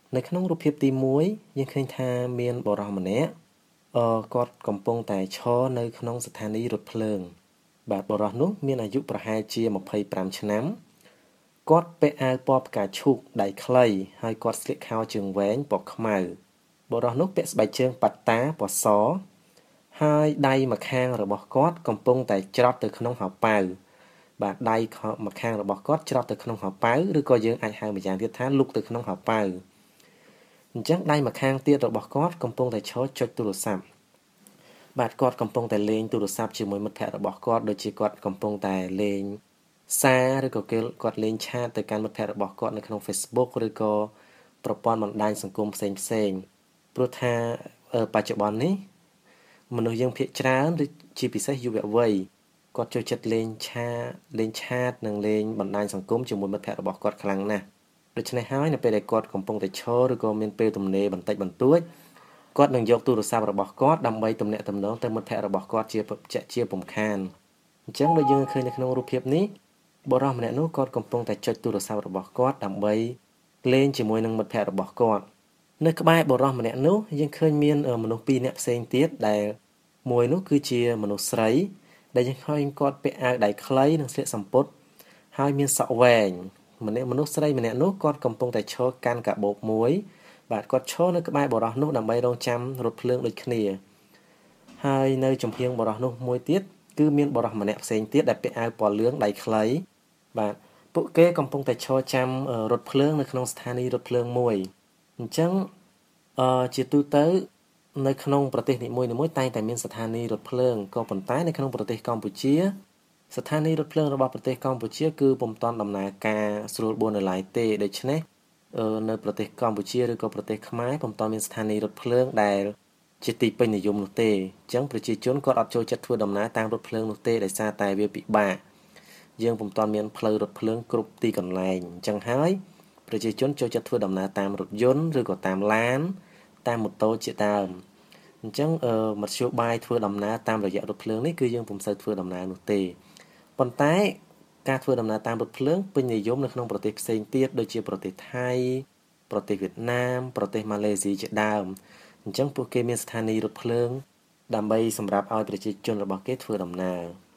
នៅក្នុងរូបភាពទី1យើងឃើញថាមានបុរសម្នាក់គាត់កំពុងតែឈរនៅក្នុងស្ថានីយ៍រថភ្លើងបាទបុរសនោះមានអាយុប្រហែលជា25ឆ្នាំគាត់ពាក់អាវពណ៌ផ្កាឈូកដៃខ្លីហើយគាត់ស្លៀកខោជើងវែងពណ៌ខ្មៅបុរសនោះពាក់ស្បែកជើងប៉ាត់តាពណ៌សហើយដៃម្ខាងរបស់គាត់កំពុងតែច្រត់ទៅក្នុងហោប៉ៅបាទដៃម្ខាងរបស់គាត់ច្រត់ទៅក្នុងហោប៉ៅឬក៏យើងអាចហៅម្យ៉ាងទៀតថាលុកទៅក្នុងហោប៉ៅអញ្ចឹងដៃម្ខាងទៀតរបស់គាត់កំពុងតែឈរចុចទូរស័ព្ទបាទគាត់កំពុងតែលេងទូរស័ព្ទជាមួយមិត្តភ័ក្តិរបស់គាត់ដូចជាគាត់កំពុងតែលេងសារឬក៏គាត់លេងឆាតទៅកាន់មិត្តភ័ក្តិរបស់គាត់នៅក្នុង Facebook ឬក៏ប្រព័ន្ធបណ្ដាញសង្គមផ្សេងព្រោះថាបច្ចុប្បន្ននេះមនុស្សយើងភាគច្រើនឬជាពិសេសយុវវ័យគាត់ចូលចិត្តលេងឆាតនិងលេងបណ្ដាញសង្គមជាមួយមិត្តភ័ក្តិរបស់គាត់ខ្លាំងណាស់ដូច្នេះហើយនៅពេលដែលគាត់កំពុងតែឈរឬក៏មានពេលទំនេរបន្តិចបន្តួចគាត់នឹងយកទូរស័ព្ទរបស់គាត់ដើម្បីទំនាក់ទំនងទៅមិត្តភ័ក្តិរបស់គាត់ជាពំខានអញ្ចឹងដូចយើងឃើញនៅក្នុងរូបភាពនេះបុរសម្នាក់នោះគាត់កំពុងតែចុចទូរស័ព្ទរបស់គាត់ដើម្បីលេងជាមួយនឹងមិត្តភ័ក្តិរបស់គាត់នៅក្បែរបុរសម្នាក់នោះយើងឃើញមានមនុស្ស2នាក់ផ្សេងទៀតដែលមួយនោះគឺជាមនុស្សស្រីដែលយើងឃើញគាត់ពាក់អាវដៃខ្លីនិងស្លៀកសំពត់ហើយមានសក់វែងមនុស្សស្រីម្នាក់នោះគាត់កំពុងតែឈរកាន់កាបូបមួយបាទគាត់ឈរនៅក្បែរបុរសនោះដើម្បីរង់ចាំរថភ្លើងដូចគ្នាហើយនៅចំហៀងបុរសនោះមួយទៀតគឺមានបុរសម្នាក់ផ្សេងទៀតដែលពាក់អាវពណ៌លឿងដៃខ្លីបាទពួកគេកំពុងតែឈរចាំរថភ្លើងនៅក្នុងស្ថានីយ៍រថភ្លើងមួយអញ្ចឹងជាទូទៅនៅក្នុងប្រទេសនីមួយៗតែងតែមានស្ថានីយ៍រថភ្លើងក៏ប៉ុន្តែនៅក្នុងប្រទេសកម្ពុជាស្ថានីយ៍រថភ្លើងរបស់ប្រទេសកម្ពុជាគឺពុំទាន់ដំណើរការស្រួលបួននៅឡើយទេដូច្នេះនៅប្រទេសកម្ពុជាឬក៏ប្រទេសខ្មែរពុំទាន់មានស្ថានីយ៍រថភ្លើងដែលជាទីពេញនិយមនោះទេអញ្ចឹងប្រជាជនគាត់អត់ចូលចិត្តធ្វើដំណើរតាមរថភ្លើងនោះទេដោយសារតែវាពិបាកយើងពុំទាន់មានផ្លូវរថភ្លើងគ្រប់ទីកន្លែងអញ្ចឹងហើយប្រជាជនចូលចិត្តធ្វើដំណើរតាមរថយន្តឬក៏តាមឡានតាមម៉ូតូជាដើមអញ្ចឹងមធ្យោបាយធ្វើដំណើរតាមរយៈរថភ្លើងនេះគឺយើងពុំសូវធ្វើដំណើរនោះទេប៉ុន្តែការធ្វើដំណើរតាមរថភ្លើងពេញនិយមនៅក្នុងប្រទេសផ្សេងទៀតដូចជាប្រទេសថៃប្រទេសវៀតណាមប្រទេសម៉ាឡេស៊ីជាដើមអញ្ចឹងពួកគេមានស្ថានីយ៍រថភ្លើងដើម្បីសម្រាប់ឲ្យប្រជាជនរបស់គេធ្វើដំណើរ